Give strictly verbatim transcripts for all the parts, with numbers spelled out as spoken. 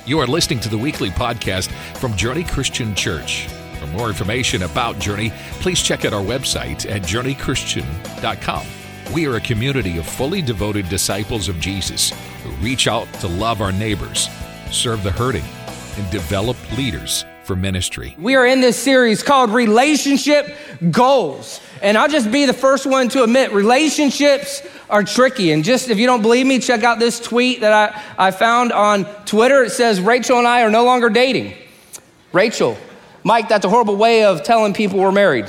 You are listening to the weekly podcast from Journey Christian Church. For more information about Journey, please check out our website at journey christian dot com. We are a community of fully devoted disciples of Jesus who reach out to love our neighbors, serve the hurting, and develop leaders for ministry. We are in this series called Relationship Goals. And I'll just be the first one to admit, relationships are tricky. And just if you don't believe me, check out this tweet that I, I found on Twitter. It says, Rachel and I are no longer dating. Rachel, Mike, that's a horrible way of telling people we're married.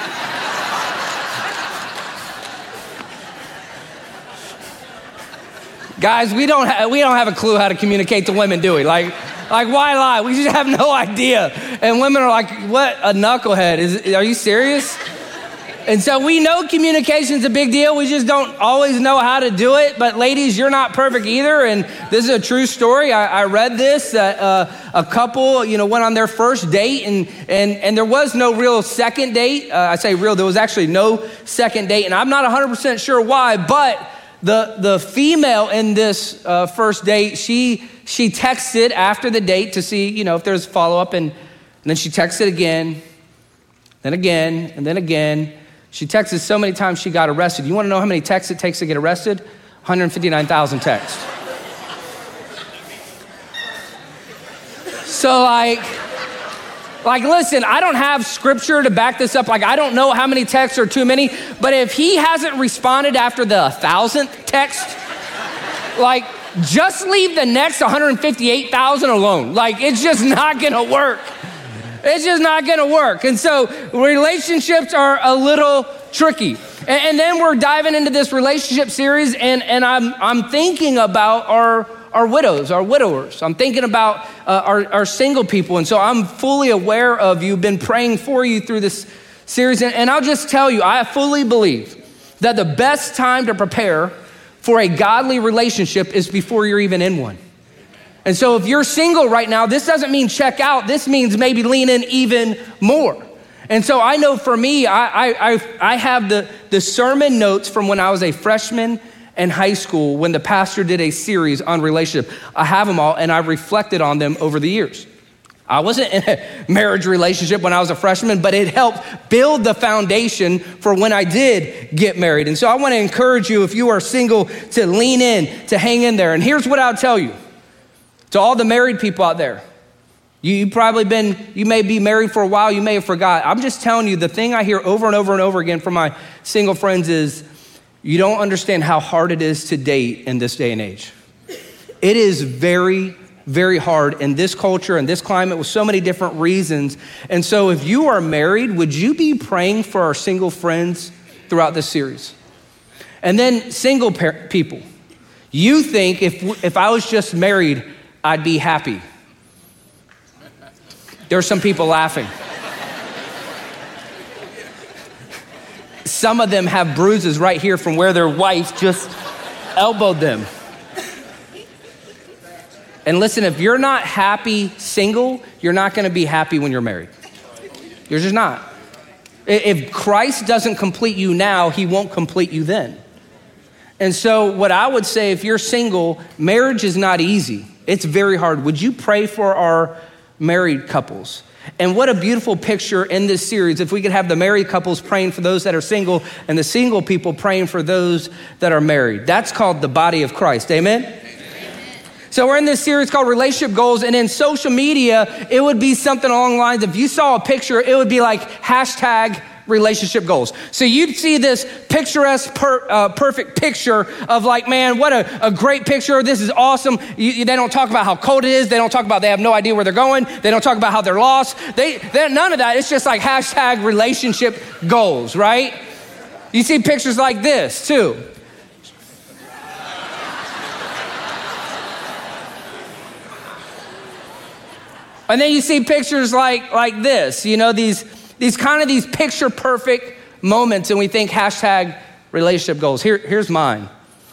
Guys, we don't ha- we don't have a clue how to communicate to women, do we? Like, like why lie? We just have no idea. And women are like, what a knucklehead. Is, are you serious? And so we know communication's a big deal. We just don't always know how to do it. But ladies, you're not perfect either. And this is a true story. I, I read this, that uh, a couple, you know, went on their first date and and and there was no real second date. Uh, I say real, there was actually no second date. And I'm not one hundred percent sure why, but the the female in this uh, first date, she she texted after the date to see, you know, if there's follow-up. And, and then she texted again, then again, and then again. She texted so many times she got arrested. You want to know how many texts it takes to get arrested? one hundred fifty-nine thousand texts. So like, like, listen, I don't have scripture to back this up. Like, I don't know how many texts are too many, but if he hasn't responded after the thousandth text, like, just leave the next one hundred fifty-eight thousand alone. Like, it's just not gonna work. It's just not gonna work. And so relationships are a little tricky. And, and then we're diving into this relationship series, and, and I'm I'm thinking about our, our widows, our widowers. I'm thinking about uh, our, our single people. And so I'm fully aware of you, been praying for you through this series. And, and I'll just tell you, I fully believe that the best time to prepare for a godly relationship is before you're even in one. And so if you're single right now, this doesn't mean check out. This means maybe lean in even more. And so I know for me, I I I, I have the, the sermon notes from when I was a freshman in high school when the pastor did a series on relationship. I have them all, and I've reflected on them over the years. I wasn't in a marriage relationship when I was a freshman, but it helped build the foundation for when I did get married. And so I want to encourage you, if you are single, to lean in, to hang in there. And here's what I'll tell you. To all the married people out there, you, you probably been, you may be married for a while, you may have forgot. I'm just telling you, the thing I hear over and over and over again from my single friends is, you don't understand how hard it is to date in this day and age. It is very, very hard in this culture and this climate with so many different reasons. And so if you are married, would you be praying for our single friends throughout this series? And then single par- people, you think if if I was just married, I'd be happy. There are some people laughing. Some of them have bruises right here from where their wife just elbowed them. And listen, if you're not happy single, you're not gonna be happy when you're married. You're just not. If Christ doesn't complete you now, he won't complete you then. And so what I would say, if you're single, marriage is not easy. It's very hard. Would you pray for our married couples? And what a beautiful picture in this series, if we could have the married couples praying for those that are single and the single people praying for those that are married. That's called the body of Christ, amen? Amen. So we're in this series called Relationship Goals, and in social media, it would be something along the lines, if you saw a picture, it would be like hashtag relationship goals. So you'd see this picturesque, per, uh, perfect picture of like, man, what a, a great picture. This is awesome. You, you, they don't talk about how cold it is. They don't talk about they have no idea where they're going. They don't talk about how they're lost. They, none of that. It's just like hashtag relationship goals, right? You see pictures like this too. And then you see pictures like, like this, you know, these These kind of these picture perfect moments, and we think hashtag relationship goals. Here, here's mine.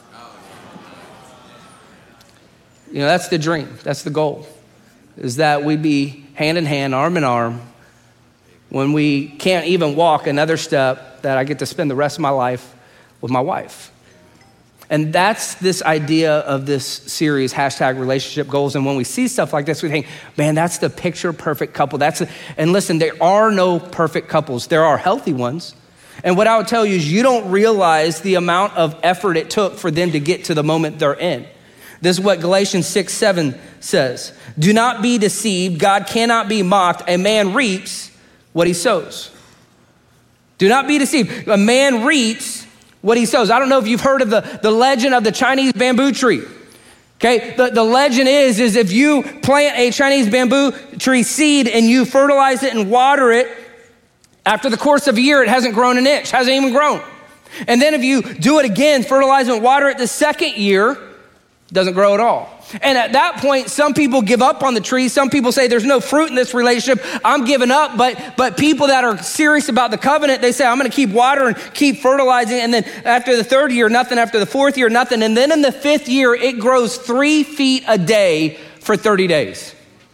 You know, that's the dream. That's the goal, is that we be hand in hand, arm in arm. When we can't even walk another step, that I get to spend the rest of my life with my wife. And that's this idea of this series, hashtag relationship goals. And when we see stuff like this, we think, man, that's the picture perfect couple. That's a, and listen, there are no perfect couples. There are healthy ones. And what I would tell you is you don't realize the amount of effort it took for them to get to the moment they're in. This is what Galatians six, seven says. Do not be deceived. God cannot be mocked. A man reaps what he sows. Do not be deceived. A man reaps what he sows. I don't know if you've heard of the, the legend of the Chinese bamboo tree. Okay, the, the legend is, is if you plant a Chinese bamboo tree seed and you fertilize it and water it, after the course of a year, it hasn't grown an inch, hasn't even grown. And then if you do it again, fertilize and water it the second year, it doesn't grow at all. And at that point, some people give up on the tree. Some people say there's no fruit in this relationship. I'm giving up. But but people that are serious about the covenant, they say, I'm going to keep watering, keep fertilizing. And then after the third year, nothing. After the fourth year, nothing. And then in the fifth year, it grows three feet a day for thirty days.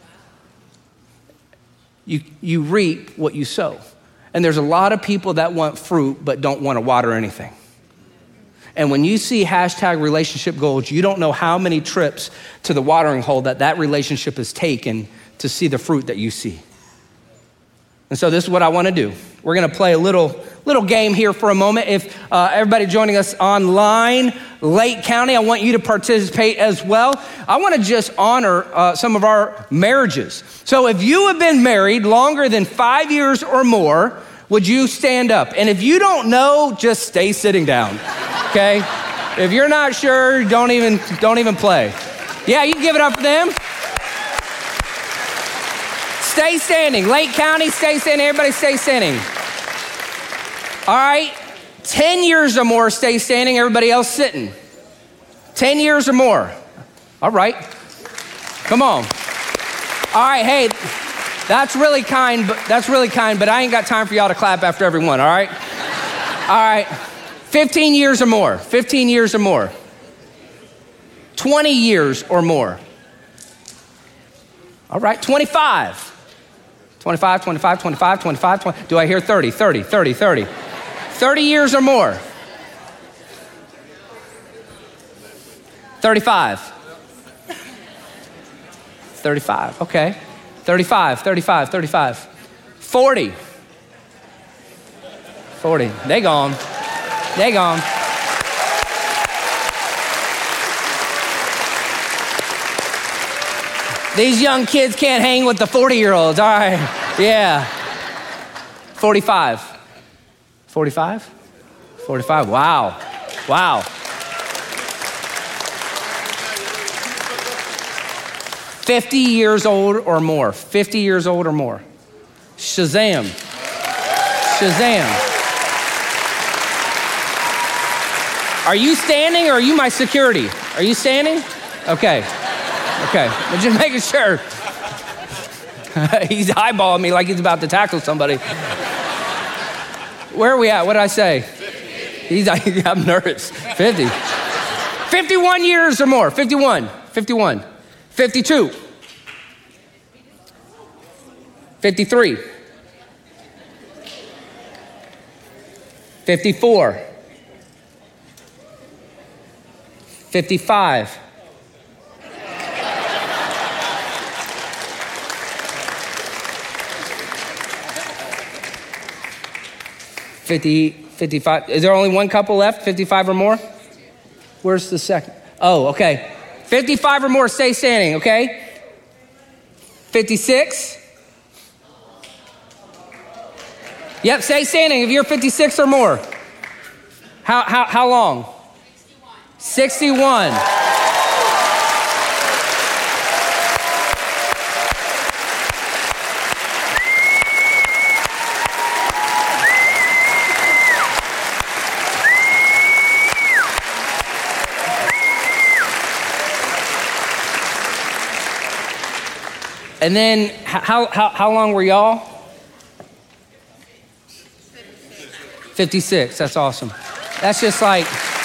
You, you reap what you sow. And there's a lot of people that want fruit but don't want to water anything. And when you see hashtag relationship goals, you don't know how many trips to the watering hole that that relationship has taken to see the fruit that you see. And so this is what I want to do. We're going to play a little little game here for a moment. If uh, everybody joining us online, Lake County, I want you to participate as well. I want to just honor uh, some of our marriages. So if you have been married longer than five years or more, would you stand up? And if you don't know, just stay sitting down, okay? If you're not sure, don't even, don't even play. Yeah, you can give it up for them. Stay standing. Lake County, stay standing. Everybody stay standing. All right, ten years or more, stay standing. Everybody else sitting. ten years or more. All right, come on. All right, hey, that's really kind, but that's really kind, but I ain't got time for y'all to clap after every one, all right? All right, fifteen years or more, fifteen years or more. twenty years or more. All right, twenty-five. twenty-five, twenty-five, twenty-five, twenty-five, twenty. Do I hear thirty, thirty, thirty, thirty? thirty years or more. thirty-five. thirty-five, okay. thirty-five, thirty-five, thirty-five. forty. forty. They gone. They gone. These young kids can't hang with the forty-year-olds. All right, yeah. forty-five. forty-five? forty-five, wow, wow. fifty years old or more, fifty years old or more. Shazam, Shazam. Are you standing or are you my security? Are you standing? Okay. Okay, I'm just making sure. He's eyeballing me like he's about to tackle somebody. Where are we at? What did I say? He's, I'm nervous. fifty. fifty-one years or more. fifty-one. fifty-one. fifty-two. fifty-three. fifty-four. fifty-five. fifty, fifty-five. Is there only one couple left? fifty-five or more? Where's the second? Oh, okay. fifty-five or more, stay standing, okay? fifty-six. Yep, stay standing if you're fifty-six or more. How how how long? sixty-one. sixty-one. And then how, how, how long were y'all? fifty-six, that's awesome. That's just like,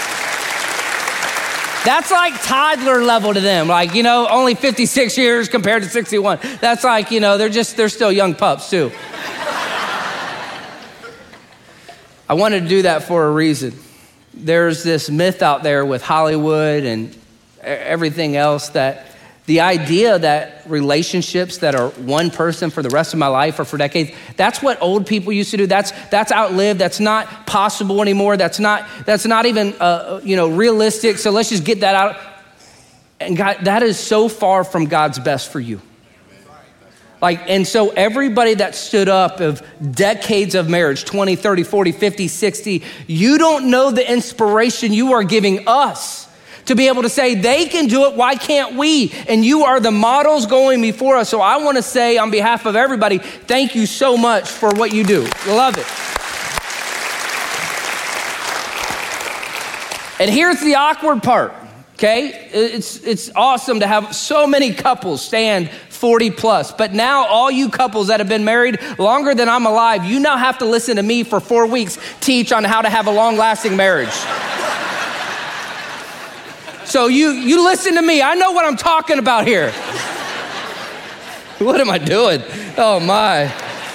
that's like toddler level to them. Like, you know, only fifty-six years compared to sixty-one. That's like, you know, they're just, they're still young pups too. I wanted to do that for a reason. there's this myth out there with Hollywood and everything else that the idea that relationships that are one person for the rest of my life or for decades, that's what old people used to do. That's that's outlived. That's not possible anymore. That's not that's not even uh, you know realistic. So let's just get that out. And God, that is so far from God's best for you. Like, and so everybody that stood up of decades of marriage, twenty, thirty, forty, fifty, sixty, you don't know the inspiration you are giving us to be able to say, they can do it, why can't we? And you are the models going before us. So I want to say on behalf of everybody, thank you so much for what you do. Love it. And here's the awkward part, okay? It's, it's awesome to have so many couples stand forty plus, but now all you couples that have been married longer than I'm alive, you now have to listen to me for four weeks teach on how to have a long-lasting marriage. So you, you listen to me. I know what I'm talking about here. What am I doing? Oh my.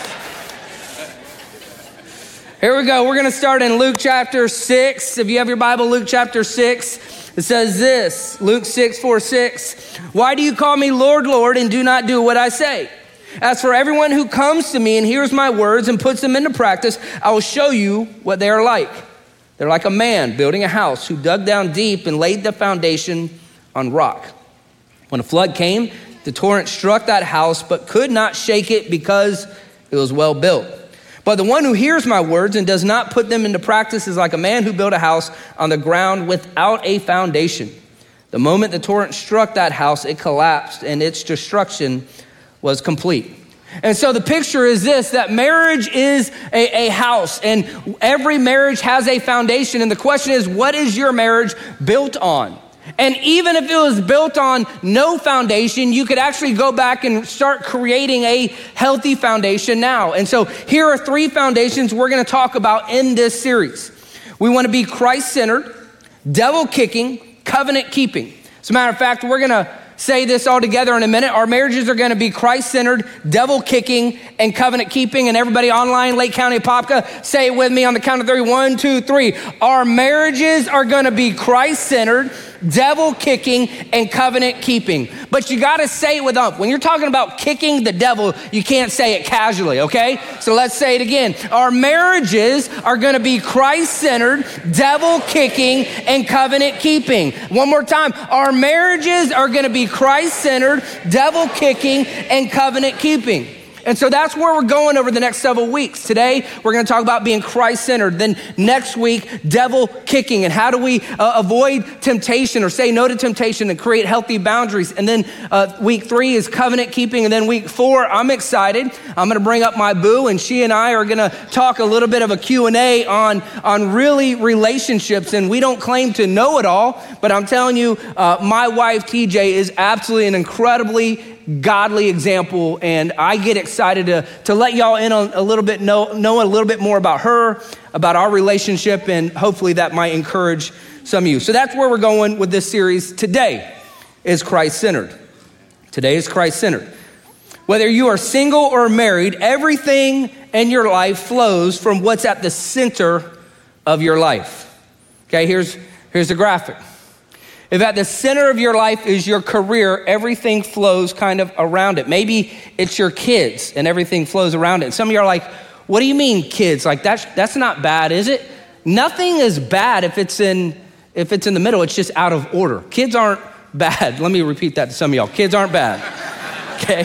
Here we go. We're going to start in Luke chapter six. If you have your Bible, Luke chapter six, it says this, Luke six, four, six. Why do you call me Lord, Lord, and do not do what I say? As for everyone who comes to me and hears my words and puts them into practice, I will show you what they are like. They're like a man building a house who dug down deep and laid the foundation on rock. When a flood came, the torrent struck that house, but could not shake it because it was well built. But the one who hears my words and does not put them into practice is like a man who built a house on the ground without a foundation. The moment the torrent struck that house, it collapsed and its destruction was complete. And so the picture is this, that marriage is a, a house and every marriage has a foundation. And the question is, what is your marriage built on? And even if it was built on no foundation, you could actually go back and start creating a healthy foundation now. And so here are three foundations we're going to talk about in this series. We want to be Christ-centered, devil-kicking, covenant-keeping. As a matter of fact, we're going to say this all together in a minute. Our marriages are going to be Christ-centered, devil-kicking, and covenant-keeping. And everybody online, Lake County, Apopka, say it with me on the count of three. One, two, three. Our marriages are going to be Christ-centered, devil-kicking, and covenant-keeping. But you got to say it with ump. When you're talking about kicking the devil, you can't say it casually, okay? So let's say it again. Our marriages are going to be Christ-centered, devil-kicking, and covenant-keeping. One more time. Our marriages are going to be Christ-centered, devil-kicking, and covenant-keeping. And so that's where we're going over the next several weeks. Today, we're going to talk about being Christ-centered. Then next week, devil-kicking. And how do we uh, avoid temptation or say no to temptation and create healthy boundaries? And then uh, week three is covenant-keeping. And then week four, I'm excited. I'm going to bring up my boo, and she and I are going to talk a little bit of a Q and A on, on really relationships. And we don't claim to know it all, but I'm telling you, uh, my wife, T J, is absolutely an incredibly godly example, and I get excited to, to let y'all in on a little bit, know, know a little bit more about her, about our relationship, and hopefully that might encourage some of you. So that's where we're going with this series. Today is Christ-centered. Today is Christ-centered. Whether you are single or married, everything in your life flows from what's at the center of your life. Okay, here's, here's the graphic. If at the center of your life is your career, everything flows kind of around it. Maybe it's your kids and everything flows around it. And some of you are like, what do you mean kids? Like that's, that's not bad, is it? Nothing is bad if it's in, if it's in the middle, it's just out of order. Kids aren't bad. Let me repeat that to some of y'all. Kids aren't bad, okay?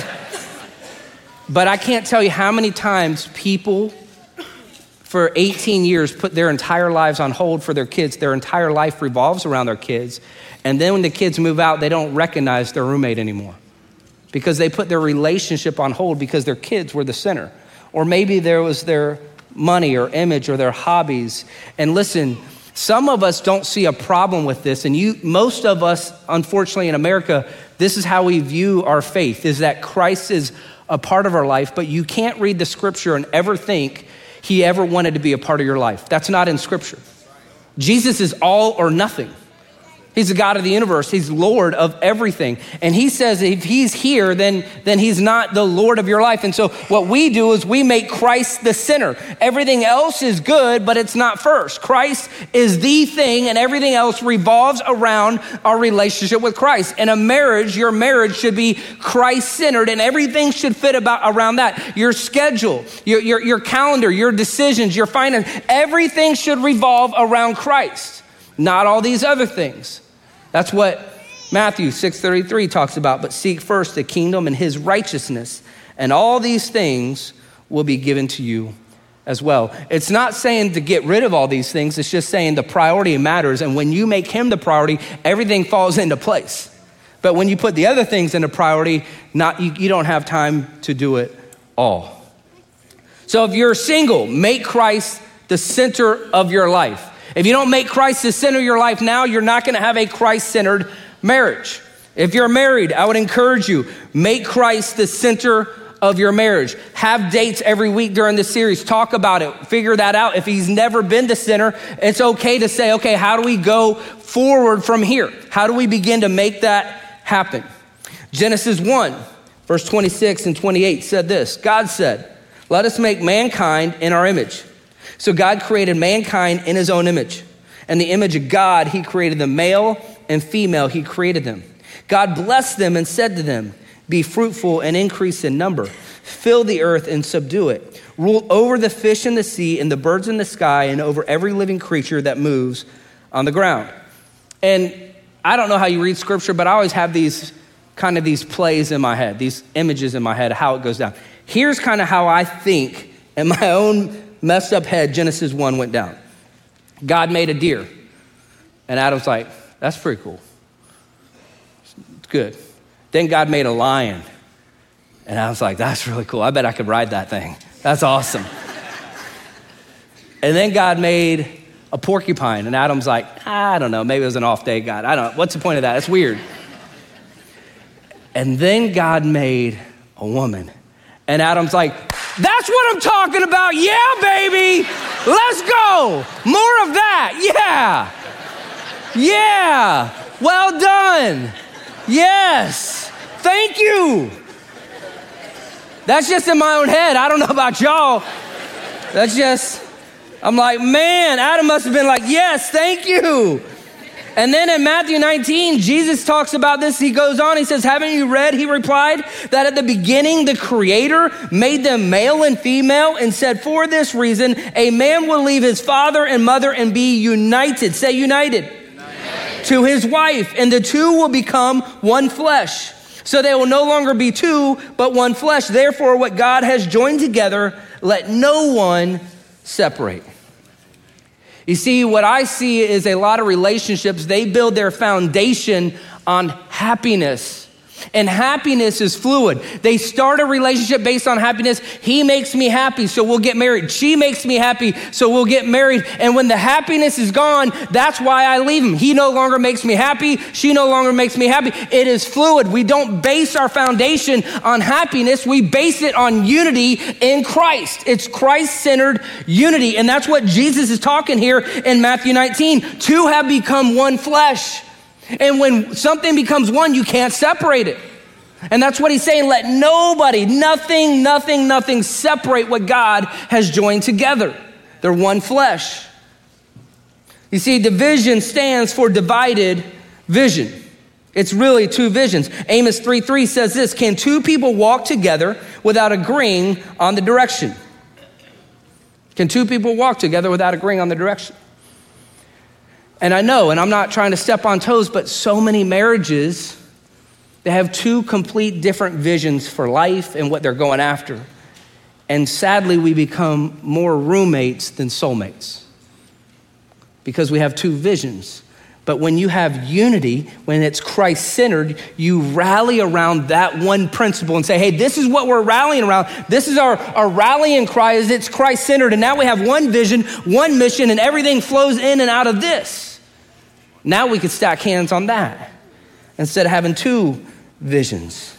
But I can't tell you how many times people for eighteen years put their entire lives on hold for their kids. Their entire life revolves around their kids. And then when the kids move out, they don't recognize their roommate anymore because they put their relationship on hold because their kids were the center. Or maybe there was their money or image or their hobbies. And listen, some of us don't see a problem with this. And you, most of us, unfortunately in America, this is how we view our faith, is that Christ is a part of our life, but you can't read the scripture and ever think he ever wanted to be a part of your life. That's not in scripture. Jesus is all or nothing. He's the God of the universe. He's Lord of everything. And he says if he's here, then, then he's not the Lord of your life. And so what we do is we make Christ the center. Everything else is good, but it's not first. Christ is the thing, and everything else revolves around our relationship with Christ. In a marriage, your marriage should be Christ-centered, and everything should fit about around that. Your schedule, your, your, your calendar, your decisions, your finance, everything should revolve around Christ, not all these other things. That's what Matthew six thirty-three talks about. But seek first the kingdom and his righteousness, and all these things will be given to you as well. It's not saying to get rid of all these things. It's just saying the priority matters. And when you make him the priority, everything falls into place. But when you put the other things into priority, not you, you don't have time to do it all. So if you're single, make Christ the center of your life. If you don't make Christ the center of your life now, you're not going to have a Christ-centered marriage. If you're married, I would encourage you, make Christ the center of your marriage. Have dates every week during this series. Talk about it. Figure that out. If he's never been the center, it's okay to say, okay, how do we go forward from here? How do we begin to make that happen? Genesis one, verse twenty-six and twenty-eight said this. God said, let us make mankind in our image. So God created mankind in his own image. In the image of God, he created them, male and female, he created them. God blessed them and said to them, be fruitful and increase in number. Fill the earth and subdue it. Rule over the fish in the sea and the birds in the sky and over every living creature that moves on the ground. And I don't know how you read scripture, but I always have these kind of these plays in my head, these images in my head, how it goes down. Here's kind of how I think in my own messed up head, Genesis one went down. God made a deer. And Adam's like, that's pretty cool. It's good. Then God made a lion. And I was like, that's really cool. I bet I could ride that thing. That's awesome. And then God made a porcupine. And Adam's like, I don't know. Maybe it was an off day, God. I don't know. What's the point of that? That's weird. And then God made a woman. And Adam's like, that's what I'm talking about. Yeah, baby. Let's go. More of that. Yeah. Yeah. Well done. Yes. Thank you. That's just in my own head. I don't know about y'all. That's just, I'm like, man, Adam must have been like, yes, thank you. And then in Matthew nineteen, Jesus talks about this. He goes on, he says, haven't you read, he replied, that at the beginning the Creator made them male and female and said, for this reason, a man will leave his father and mother and be united. Say united. United. To his wife, and the two will become one flesh. So they will no longer be two, but one flesh. Therefore, what God has joined together, let no one separate. You see, what I see is a lot of relationships, they build their foundation on happiness. And happiness is fluid. They start a relationship based on happiness. He makes me happy, so we'll get married. She makes me happy, so we'll get married. And when the happiness is gone, that's why I leave him. He no longer makes me happy. She no longer makes me happy. It is fluid. We don't base our foundation on happiness. We base it on unity in Christ. It's Christ-centered unity. And that's what Jesus is talking here in Matthew nineteen. Two have become one flesh. And when something becomes one, you can't separate it. And that's what he's saying. Let nobody, nothing, nothing, nothing separate what God has joined together. They're one flesh. You see, division stands for divided vision. It's really two visions. Amos three three says this, can two people walk together without agreeing on the direction? Can two people walk together without agreeing on the direction? And I know, and I'm not trying to step on toes, but so many marriages, they have two complete different visions for life and what they're going after. And sadly, we become more roommates than soulmates because we have two visions. But when you have unity, when it's Christ-centered, you rally around that one principle and say, hey, this is what we're rallying around. This is our, our rallying cry, is it's Christ-centered. And now we have one vision, one mission, and everything flows in and out of this. Now we can stack hands on that instead of having two visions.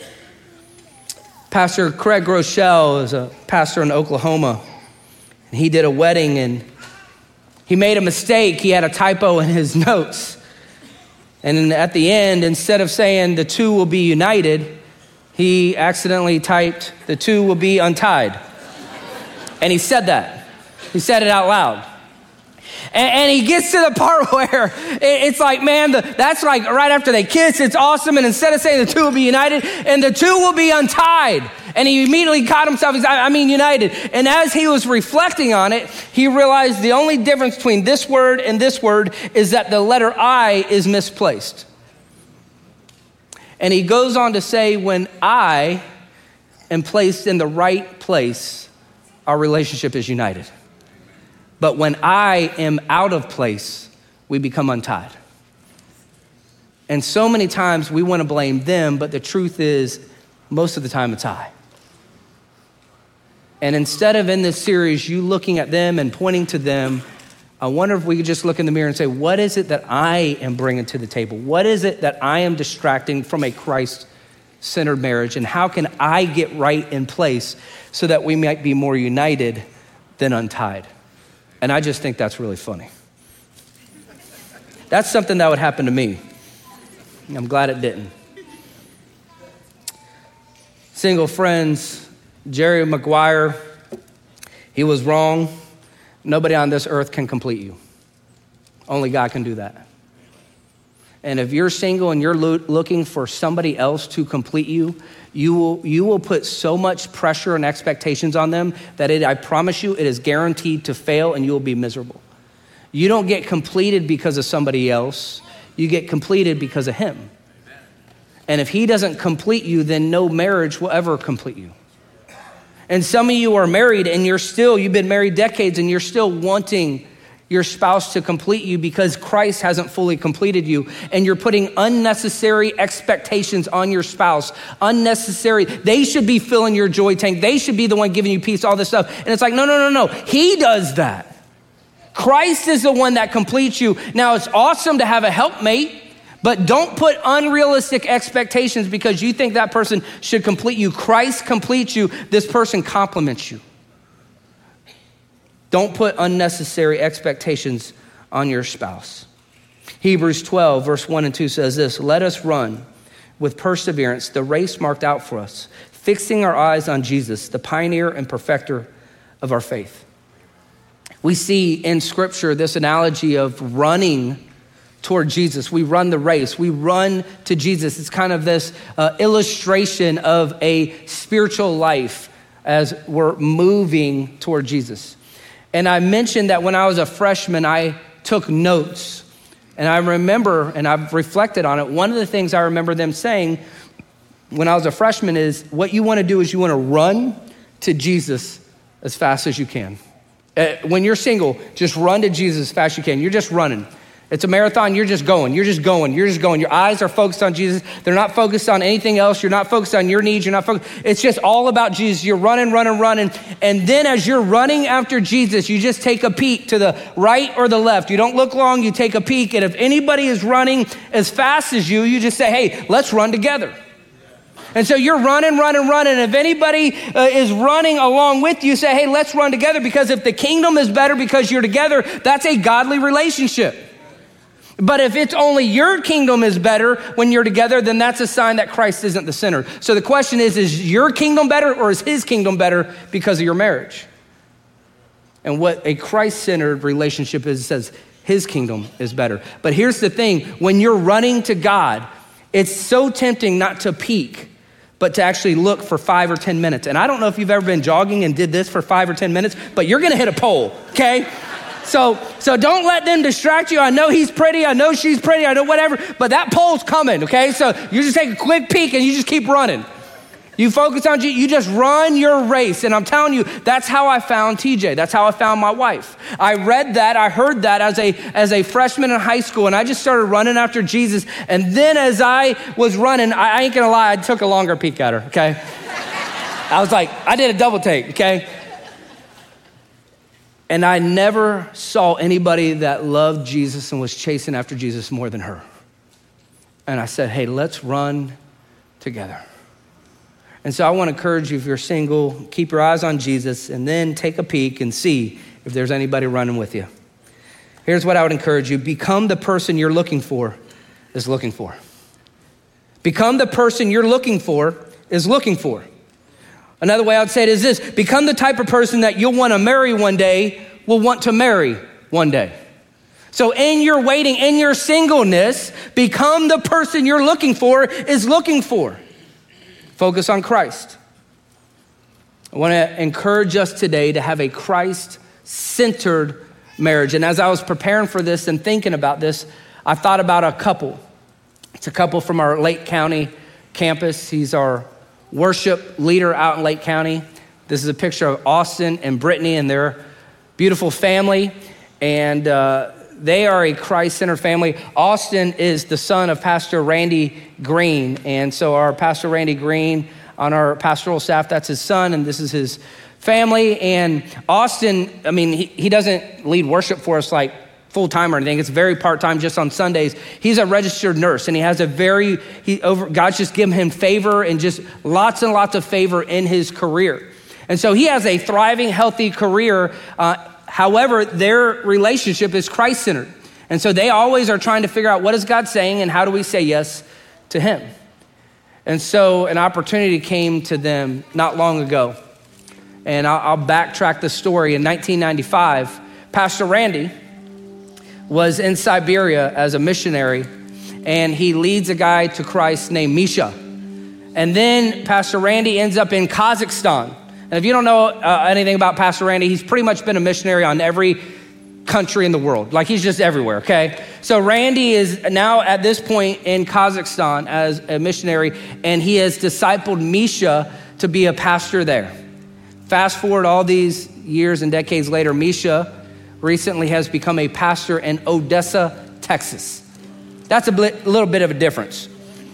Pastor Craig Groeschel is a pastor in Oklahoma. And he did a wedding and he made a mistake. He had a typo in his notes. And then at the end, instead of saying the two will be united, he accidentally typed the two will be untied. And he said that. He said it out loud. And, and he gets to the part where it, it's like, man, the, that's like right after they kiss, it's awesome. And instead of saying the two will be united, and the two will be untied. And he immediately caught himself, he's, I mean united. And as he was reflecting on it, he realized the only difference between this word and this word is that the letter I is misplaced. And he goes on to say, when I am placed in the right place, our relationship is united. But when I am out of place, we become untied. And so many times we want to blame them, but the truth is, most of the time it's I. And instead of in this series, you looking at them and pointing to them, I wonder if we could just look in the mirror and say, what is it that I am bringing to the table? What is it that I am distracting from a Christ-centered marriage? And how can I get right in place so that we might be more united than untied? And I just think that's really funny. That's something that would happen to me. I'm glad it didn't. Single friends, Jerry Maguire, he was wrong. Nobody on this earth can complete you. Only God can do that. And if you're single and you're lo- looking for somebody else to complete you, you will, you will put so much pressure and expectations on them that it, I promise you, it is guaranteed to fail and you will be miserable. You don't get completed because of somebody else. You get completed because of him. And if he doesn't complete you, then no marriage will ever complete you. And some of you are married and you're still, you've been married decades and you're still wanting your spouse to complete you because Christ hasn't fully completed you. And you're putting unnecessary expectations on your spouse. Unnecessary. They should be filling your joy tank. They should be the one giving you peace, all this stuff. And it's like, no, no, no, no. He does that. Christ is the one that completes you. Now, it's awesome to have a helpmate, but don't put unrealistic expectations because you think that person should complete you. Christ completes you. This person complements you. Don't put unnecessary expectations on your spouse. Hebrews twelve, verse one and two says this, let us run with perseverance the race marked out for us, fixing our eyes on Jesus, the pioneer and perfecter of our faith. We see in scripture this analogy of running toward Jesus. We run the race. We run to Jesus. It's kind of this uh, illustration of a spiritual life as we're moving toward Jesus. And I mentioned that when I was a freshman, I took notes. And I remember, and I've reflected on it, one of the things I remember them saying when I was a freshman is, what you want to do is you want to run to Jesus as fast as you can. Uh, when you're single, just run to Jesus as fast as you can. You're just running. It's a marathon. You're just going. You're just going. You're just going. Your eyes are focused on Jesus. They're not focused on anything else. You're not focused on your needs. You're not focused. It's just all about Jesus. You're running, running, running. And then as you're running after Jesus, you just take a peek to the right or the left. You don't look long. You take a peek. And if anybody is running as fast as you, you just say, hey, let's run together. And so you're running, running, running. If anybody uh, is running along with you, say, hey, let's run together. Because if the kingdom is better because you're together, that's a godly relationship. But if it's only your kingdom is better when you're together, then that's a sign that Christ isn't the center. So the question is, is your kingdom better or is his kingdom better because of your marriage? And what a Christ-centered relationship is, says his kingdom is better. But here's the thing, when you're running to God, it's so tempting not to peek, but to actually look for five or ten minutes. And I don't know if you've ever been jogging and did this for five or ten minutes, but you're gonna hit a pole, okay? So, so don't let them distract you. I know he's pretty. I know she's pretty. I know whatever, but that pole's coming, okay? So you just take a quick peek and you just keep running. You focus on, you just run your race. And I'm telling you, that's how I found T J. That's how I found my wife. I read that, I heard that as a, as a freshman in high school, and I just started running after Jesus. And then as I was running, I, I ain't gonna lie, I took a longer peek at her, okay? I was like, I did a double take, okay? And I never saw anybody that loved Jesus and was chasing after Jesus more than her. And I said, hey, let's run together. And so I want to encourage you, if you're single, keep your eyes on Jesus and then take a peek and see if there's anybody running with you. Here's what I would encourage you. Become the person you're looking for is looking for. Become the person you're looking for is looking for. Another way I would say it is this: become the type of person that you'll want to marry one day, will want to marry one day. So in your waiting, in your singleness, become the person you're looking for is looking for. Focus on Christ. I want to encourage us today to have a Christ-centered marriage. And as I was preparing for this and thinking about this, I thought about a couple. It's a couple from our Lake County campus. He's our worship leader out in Lake County. This is a picture of Austin and Brittany and their beautiful family. And uh, they are a Christ-centered family. Austin is the son of Pastor Randy Green. And so our Pastor Randy Green on our pastoral staff, that's his son, and this is his family. And Austin, I mean, he, he doesn't lead worship for us like full-time or anything. It's very part-time, just on Sundays. He's a registered nurse, and he has a very, he over God's just given him favor and just lots and lots of favor in his career. And so he has a thriving, healthy career. Uh, however, their relationship is Christ-centered. And so they always are trying to figure out what is God saying and how do we say yes to him. And so an opportunity came to them not long ago. And I'll, I'll backtrack the story. In nineteen ninety-five, Pastor Randy was in Siberia as a missionary, and he leads a guy to Christ named Misha. And then Pastor Randy ends up in Kazakhstan. And if you don't know uh, anything about Pastor Randy, he's pretty much been a missionary on every country in the world. Like, he's just everywhere, okay? So Randy is now at this point in Kazakhstan as a missionary, and he has discipled Misha to be a pastor there. Fast forward all these years and decades later, Misha recently has become a pastor in Odessa, Texas. That's a bl- little bit of a difference.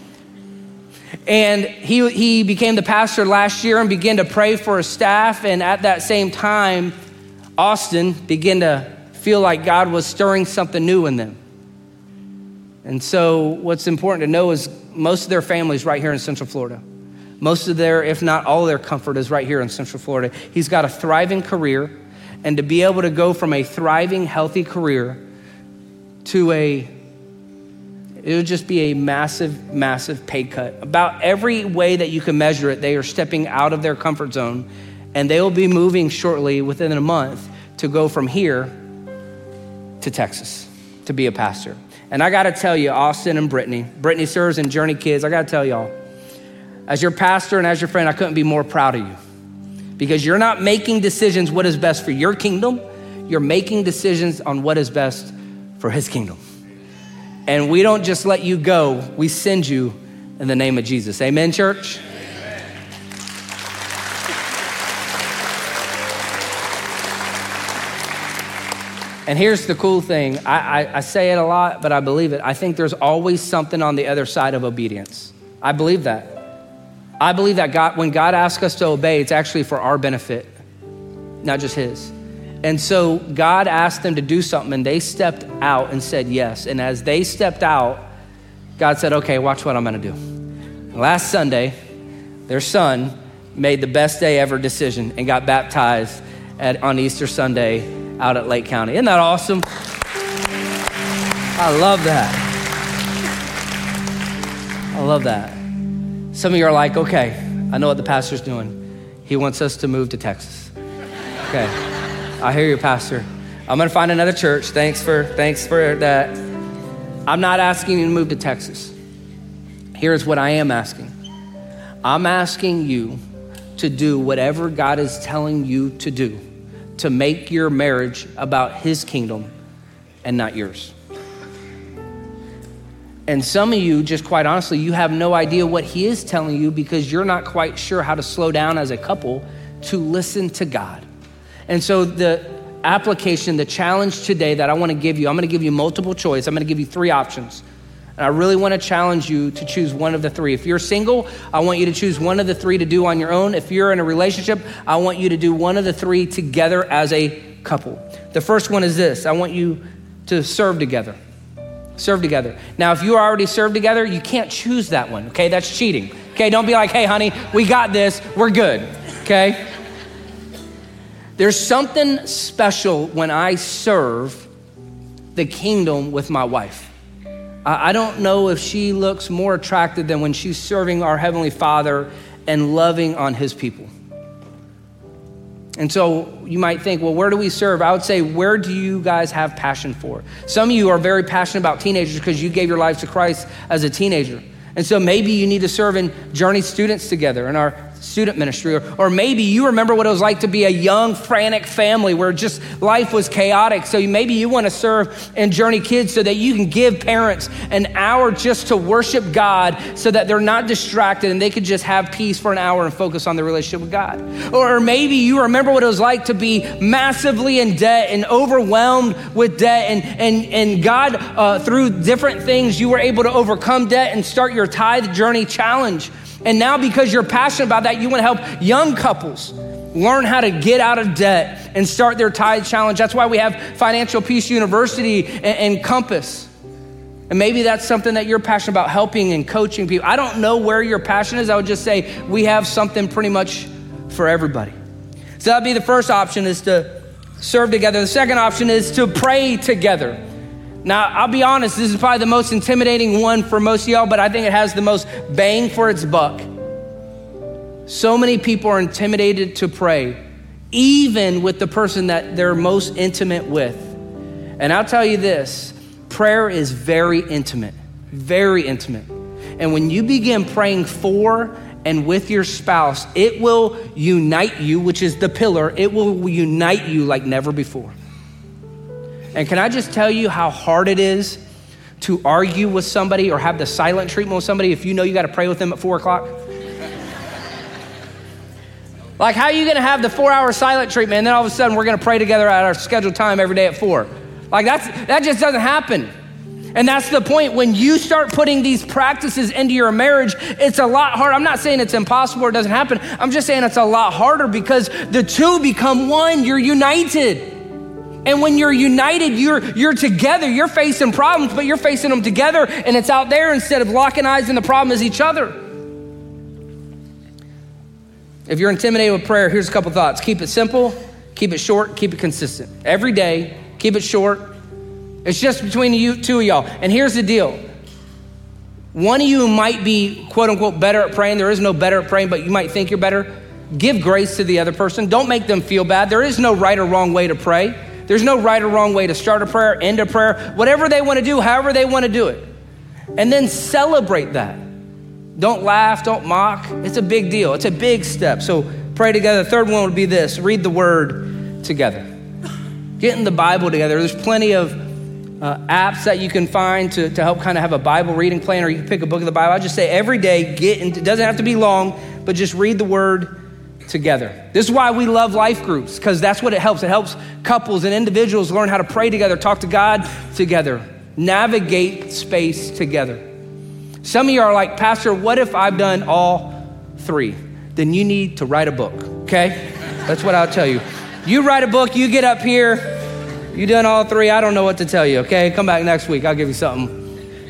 And he, he became the pastor last year and began to pray for his staff. And at that same time, Austin began to feel like God was stirring something new in them. And so what's important to know is most of their family's right here in Central Florida. Most of their, if not all their comfort is right here in Central Florida. He's got a thriving career, and to be able to go from a thriving, healthy career to a, it would just be a massive, massive pay cut. About every way that you can measure it, they are stepping out of their comfort zone, and they will be moving shortly within a month to go from here to Texas to be a pastor. And I got to tell you, Austin and Brittany, Brittany serves in Journey Kids. I got to tell y'all, as your pastor and as your friend, I couldn't be more proud of you, because you're not making decisions what is best for your kingdom. You're making decisions on what is best for his kingdom. And we don't just let you go. We send you in the name of Jesus. Amen, church? Amen. And here's the cool thing. I, I, I say it a lot, but I believe it. I think there's always something on the other side of obedience. I believe that. I believe that God, when God asks us to obey, it's actually for our benefit, not just his. And so God asked them to do something, and they stepped out and said yes. And as they stepped out, God said, okay, watch what I'm gonna do. Last Sunday, their son made the best day ever decision and got baptized at, on Easter Sunday out at Lake County. Isn't that awesome? I love that. I love that. Some of you are like, okay, I know what the pastor's doing. He wants us to move to Texas. Okay, I hear you, Pastor. I'm gonna find another church. Thanks for, thanks for that. I'm not asking you to move to Texas. Here's what I am asking. I'm asking you to do whatever God is telling you to do to make your marriage about his kingdom and not yours. And some of you, just quite honestly, you have no idea what he is telling you because you're not quite sure how to slow down as a couple to listen to God. And so the application, the challenge today that I want to give you, I'm going to give you multiple choice. I'm going to give you three options. And I really want to challenge you to choose one of the three. If you're single, I want you to choose one of the three to do on your own. If you're in a relationship, I want you to do one of the three together as a couple. The first one is this. I want you to serve together. Serve together. Now, if you already serve together, you can't choose that one, okay? That's cheating, okay? Don't be like, hey, honey, we got this. We're good, okay? There's something special when I serve the kingdom with my wife. I don't know if she looks more attractive than when she's serving our Heavenly Father and loving on his people. And so you might think, well, where do we serve? I would say, where do you guys have passion for? Some of you are very passionate about teenagers because you gave your lives to Christ as a teenager. And so maybe you need to serve in Journey students together in our student ministry, or, or maybe you remember what it was like to be a young, frantic family where just life was chaotic. So maybe you want to serve in Journey Kids so that you can give parents an hour just to worship God so that they're not distracted and they could just have peace for an hour and focus on their relationship with God. Or maybe you remember what it was like to be massively in debt and overwhelmed with debt, and, and, and God, uh, through different things, you were able to overcome debt and start your Tithe Journey Challenge. And now because you're passionate about that, you want to help young couples learn how to get out of debt and start their Tithe Challenge. That's why we have Financial Peace University and, and Compass. And maybe that's something that you're passionate about, helping and coaching people. I don't know where your passion is. I would just say we have something pretty much for everybody. So that'd be the first option, is to serve together. The second option is to pray together. Now, I'll be honest, this is probably the most intimidating one for most of y'all, but I think it has the most bang for its buck. So many people are intimidated to pray, even with the person that they're most intimate with. And I'll tell you this, prayer is very intimate, very intimate. And when you begin praying for and with your spouse, it will unite you, which is the pillar. It will unite you like never before. And can I just tell you how hard it is to argue with somebody or have the silent treatment with somebody if you know you got to pray with them at four o'clock? Like, how are you going to have the four-hour silent treatment and then all of a sudden we're going to pray together at our scheduled time every day at four? Like, that's that just doesn't happen. And that's the point. When you start putting these practices into your marriage, it's a lot harder. I'm not saying it's impossible or it doesn't happen. I'm just saying it's a lot harder because the two become one. You're united. And when you're united, you're you're together. You're facing problems, but you're facing them together, and it's out there instead of locking eyes and the problem is each other. If you're intimidated with prayer, here's a couple thoughts. Keep it simple, keep it short, keep it consistent. Every day, keep it short. It's just between you two of y'all. And here's the deal. One of you might be, quote unquote, better at praying. There is no better at praying, but you might think you're better. Give grace to the other person. Don't make them feel bad. There is no right or wrong way to pray. There's no right or wrong way to start a prayer, end a prayer, whatever they want to do, however they want to do it. And then celebrate that. Don't laugh, don't mock. It's a big deal. It's a big step. So pray together. The third one would be this: read the word together. Get in the Bible together. There's plenty of uh, apps that you can find to, to help kind of have a Bible reading plan, or you can pick a book of the Bible. I just say every day, get in, it doesn't have to be long, but just read the word together. This is why we love life groups, because that's what it helps. It helps couples and individuals learn how to pray together, talk to God together, navigate space together. Some of you are like, Pastor, what if I've done all three? Then you need to write a book, okay? That's what I'll tell you. You write a book, you get up here, you done all three, I don't know what to tell you, okay? Come back next week, I'll give you something.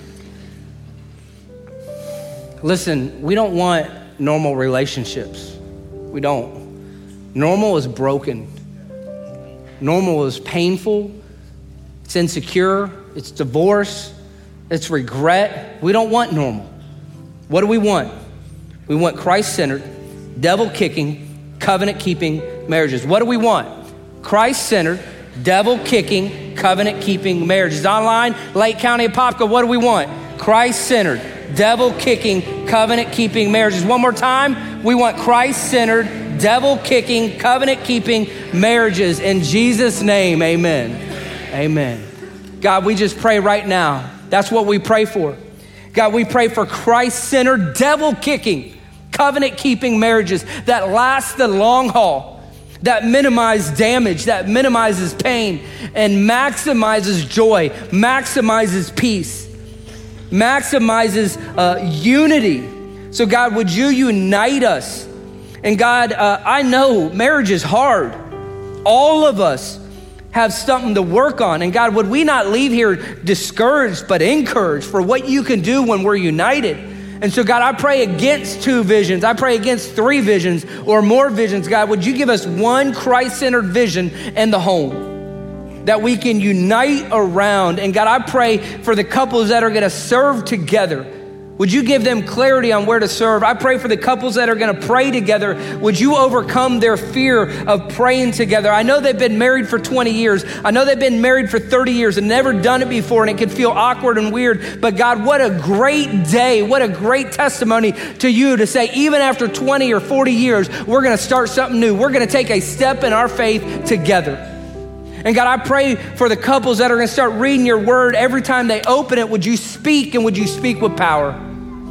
Listen, we don't want normal relationships. We don't. Normal is broken. Normal is painful. It's insecure. It's divorce. It's regret. We don't want normal. What do we want? We want Christ-centered, devil-kicking, covenant-keeping marriages. What do we want? Christ-centered, devil-kicking, covenant-keeping marriages. Online, Lake County, Apopka, what do we want? Christ-centered, devil-kicking, covenant-keeping marriages. One more time, we want Christ-centered, devil-kicking, covenant-keeping marriages. In Jesus' name, amen. Amen. God, we just pray right now. That's what we pray for. God, we pray for Christ-centered, devil-kicking, covenant-keeping marriages that last the long haul, that minimize damage, that minimizes pain, and maximizes joy, maximizes peace, maximizes uh, unity. So God, would you unite us? And God, uh, I know marriage is hard. All of us have something to work on. And God, would we not leave here discouraged, but encouraged for what you can do when we're united? And so God, I pray against two visions. I pray against three visions or more visions. God, would you give us one Christ-centered vision in the home? that we can unite around. And God, I pray for the couples that are going to serve together. Would you give them clarity on where to serve? I pray for the couples that are going to pray together. Would you overcome their fear of praying together? I know they've been married for twenty years. I know they've been married for thirty years and never done it before, and it can feel awkward and weird. But God, what a great day. What a great testimony to you to say, even after twenty or forty years, we're going to start something new. We're going to take a step in our faith together. And God, I pray for the couples that are going to start reading your word. Every time they open it, would you speak, and would you speak with power?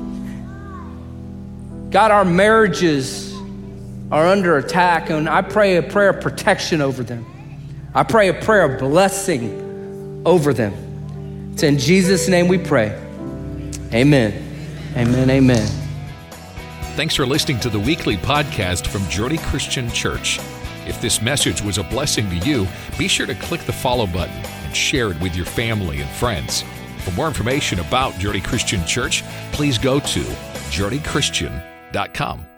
God, our marriages are under attack, and I pray a prayer of protection over them. I pray a prayer of blessing over them. It's in Jesus' name we pray. Amen. Amen, amen. Thanks for listening to the weekly podcast from Journey Christian Church. If this message was a blessing to you, be sure to click the follow button and share it with your family and friends. For more information about Journey Christian Church, please go to journey christian dot com.